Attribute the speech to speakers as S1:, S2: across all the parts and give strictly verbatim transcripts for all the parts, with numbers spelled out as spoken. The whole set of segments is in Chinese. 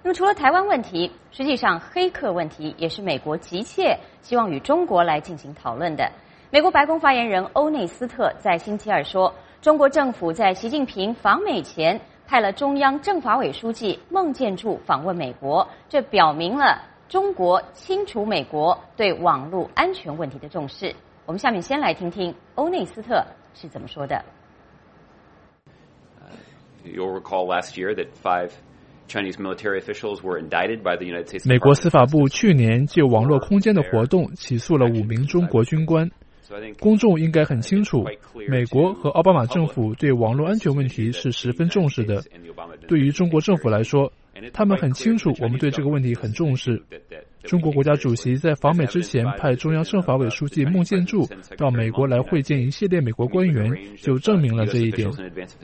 S1: 那么除了台湾问题，实际上黑客问题也是美国急切希望与中国来进行讨论的。美国白宫发言人欧内斯特在星期二说，中国政府在习近平访美前派了中央政法委书记孟建柱访问美国，这表明了中国清楚美国对网络安全问题的重视。我们下面先来听听欧内斯特是怎么说的。
S2: You'll recall last year that five Chinese military officials were indicted by the United States.
S3: 美国司法部去年就网络空间的活动起诉了五名中国军官。公众应该很清楚，美国和奥巴马政府对网络安全问题是十分重视的。对于中国政府来说，他们很清楚我们对这个问题很重视。中国国家主席在访美之前派中央政法委书记孟建柱到美国来会见一系列美国官员，就证明了这一点。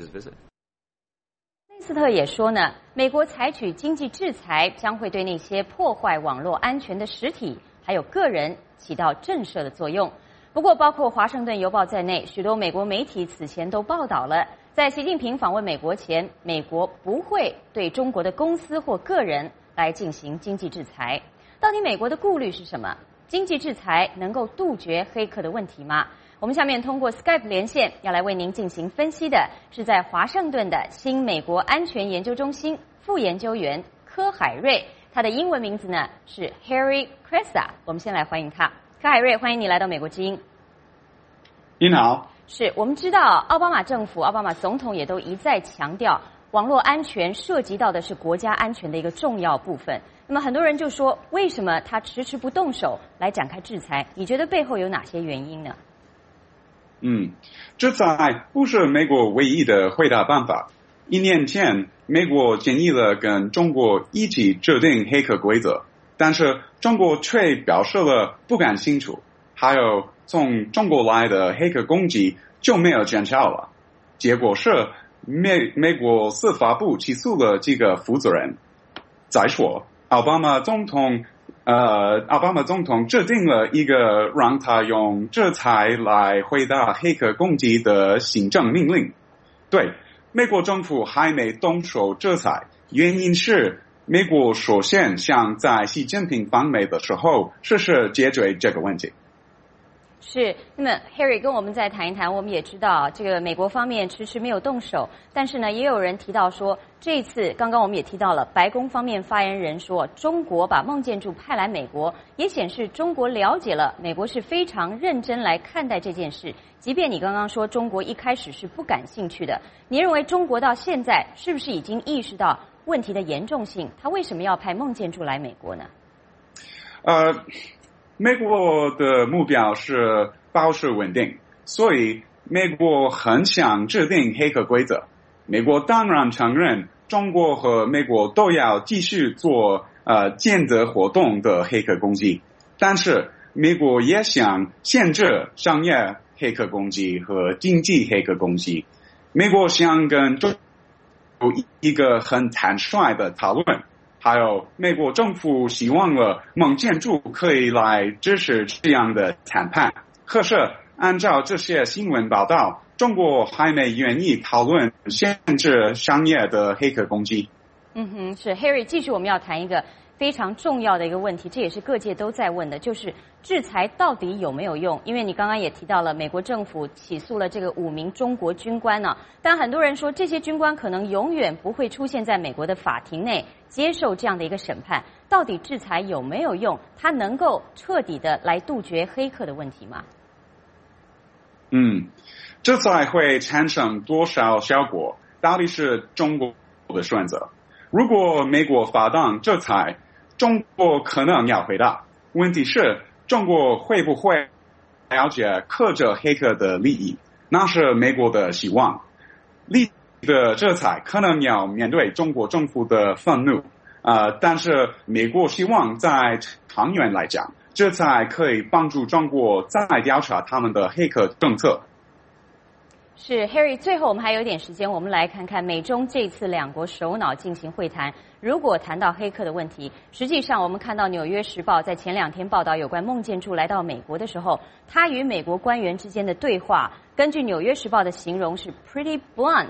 S1: 内斯特也说呢，美国采取经济制裁将会对那些破坏网络安全的实体还有个人起到震慑的作用。不过，包括《华盛顿邮报》在内，许多美国媒体此前都报道了，在习近平访问美国前，美国不会对中国的公司或个人来进行经济制裁。到底美国的顾虑是什么？经济制裁能够杜绝黑客的问题吗？我们下面通过 Skype 连线，要来为您进行分析的是在华盛顿的新美国安全研究中心副研究员柯海瑞，他的英文名字呢是 Harry Kresa。我们先来欢迎他。柯海瑞，欢迎你来到美国之音。
S4: 你好。
S1: 是我们知道，奥巴马政府、奥巴马总统也都一再强调，网络安全涉及到的是国家安全的一个重要部分。那么很多人就说，为什么他迟迟不动手来展开制裁？你觉得背后有哪些原因呢？
S4: 嗯，制裁不是美国唯一的回答办法。一年前，美国建议了跟中国一起制定黑客规则，但是中国却表示了不感兴趣。还有从中国来的黑客攻击就没有减少了。结果是美美国司法部起诉了几个负责人。再说，奥巴马总统呃，奥巴马总统制定了一个让他用制裁来回答黑客攻击的行政命令。对，美国政府还没动手制裁，原因是美国首先想在习近平访美的时候试试解决这个问题。
S1: 是，那么 Harry 跟我们再谈一谈。我们也知道，这个美国方面迟迟没有动手，但是呢，也有人提到说，这一次刚刚我们也提到了，白宫方面发言人说，中国把孟建柱派来美国，也显示中国了解了美国是非常认真来看待这件事。即便你刚刚说中国一开始是不感兴趣的，你认为中国到现在是不是已经意识到问题的严重性？他为什么要派孟建柱来美国呢？
S4: 呃。美国的目标是保持稳定，所以美国很想制定黑客规则。美国当然承认中国和美国都要继续做呃间谍活动的黑客攻击，但是美国也想限制商业黑客攻击和经济黑客攻击。美国想跟中国有一个很坦率的讨论。还有，美国政府希望了孟建柱可以来支持这样的谈判。可是，按照这些新闻报道，中国还没愿意讨论限制商业的黑客攻击。
S1: 嗯哼，是 Harry， 继续我们要谈一个非常重要的一个问题，这也是各界都在问的，就是制裁到底有没有用？因为你刚刚也提到了，美国政府起诉了这个五名中国军官呢、啊，但很多人说这些军官可能永远不会出现在美国的法庭内接受这样的一个审判。到底制裁有没有用？它能够彻底的来杜绝黑客的问题吗？
S4: 嗯，制裁会产生多少效果？到底是中国的选择。如果美国发动制裁，中国可能要回答。问题是，中国会不会了解克制黑客的利益？那是美国的希望。利益的制裁可能要面对中国政府的愤怒，呃，但是美国希望在长远来讲，制裁可以帮助中国再调查他们的黑客政策。
S1: 是 Harry， 最后我们还有一点时间，我们来看看美中这次两国首脑进行会谈。如果谈到黑客的问题，实际上我们看到《纽约时报》在前两天报道有关孟建柱来到美国的时候，他与美国官员之间的对话，根据《纽约时报》的形容是 pretty blunt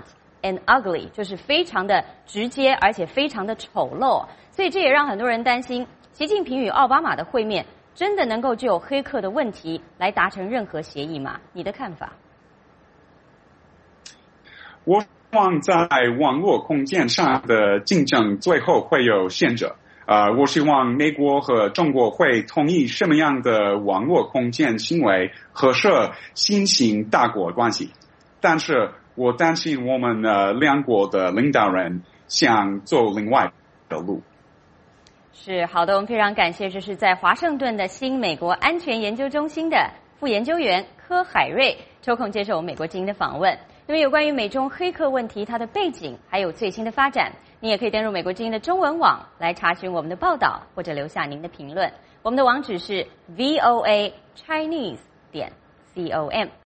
S1: and ugly， 就是非常的直接，而且非常的丑陋。所以这也让很多人担心，习近平与奥巴马的会面真的能够就黑客的问题来达成任何协议吗？你的看法？
S4: 我希望在网络空间上的竞争最后会有限制。呃，我希望美国和中国会同意什么样的网络空间行为合适新型大国关系，但是我担心我们呃两国的领导人想走另外的路。
S1: 是好的，我们非常感谢，这是在华盛顿的新美国安全研究中心的副研究员柯海瑞抽空接受我们美国之音的访问。那么有关于美中黑客问题，它的背景还有最新的发展，你也可以登入美国之音的中文网来查询我们的报道，或者留下您的评论。我们的网址是 V O A Chinese 点 com。